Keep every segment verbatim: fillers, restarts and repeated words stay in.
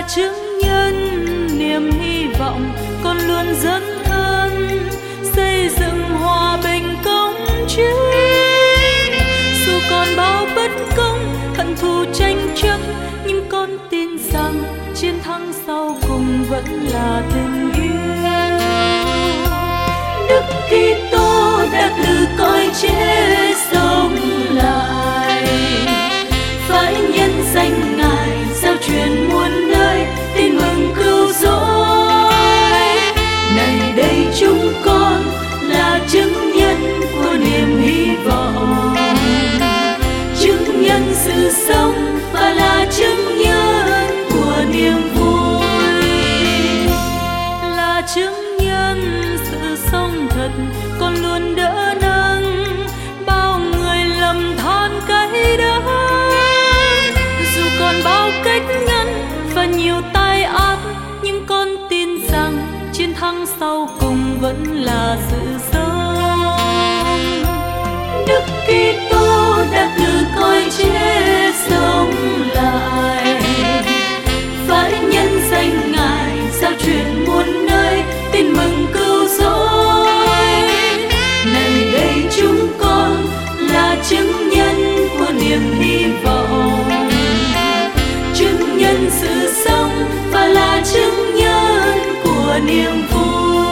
chứng nhân niềm hy vọng con luôn dấn thân xây dựng hòa bình công chính. Dù còn bao bất công hận thù tranh chấp, nhưng con tin rằng chiến thắng sau cùng vẫn là tình yêu. Đức Kitô đã từ cõi chết sống lại, phải nhân danh Ngài giao truyền muôn nơi tin mừng cứu rỗi. Này đây chúng con là chứng nhân của niềm hy vọng, chứng nhân sự sống và là chứng nhân của niềm vui. Là chứng nhân sự sống thật, con luôn đỡ nâng bao người lầm than cay đắng. Dù còn bao cách ngăn và nhiều tai ác, nhưng con tin rằng chiến thắng sau cùng vẫn là sự sống. Đức Kitô đã từ cõi chết sống lại, phải nhân danh Ngài giao truyền muôn nơi tin mừng cứu rỗi. Này đây chúng con là chứng nhân của niềm hy vọng, chứng nhân sự sống và là chứng nhân của niềm vui.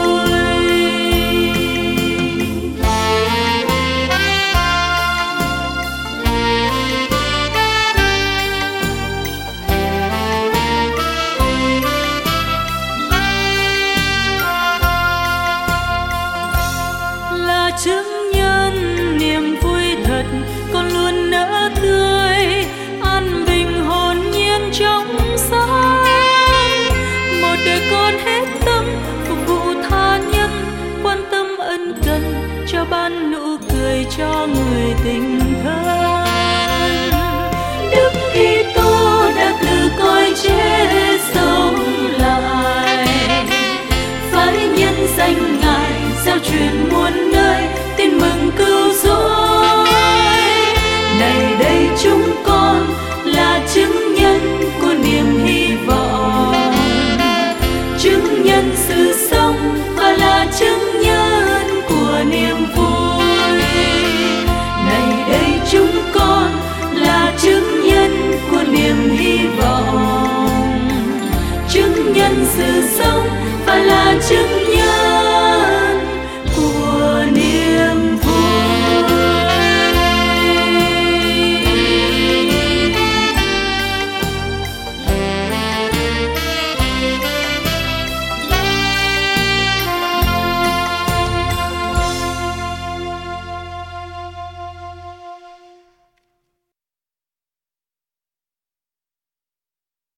Là chứng nhân niềm vui thật, con luôn nở tươi an bình hồn nhiên trong sáng. Một đời con hết tâm phục vụ tha nhân, quan tâm ân cần cho ban nụ cười cho người tình thân. Đức Kitô đã từ cõi chết sống lại, phải nhân danh Ngài giao truyền muôn nơi tin mừng cứu rỗi. Này đây chúng con là chứng nhân của niềm hy vọng, chứng nhân sự sống và là chứng nhân của niềm vui. Này đây chúng con là chứng nhân của niềm hy vọng, chứng nhân sự sống và là chứng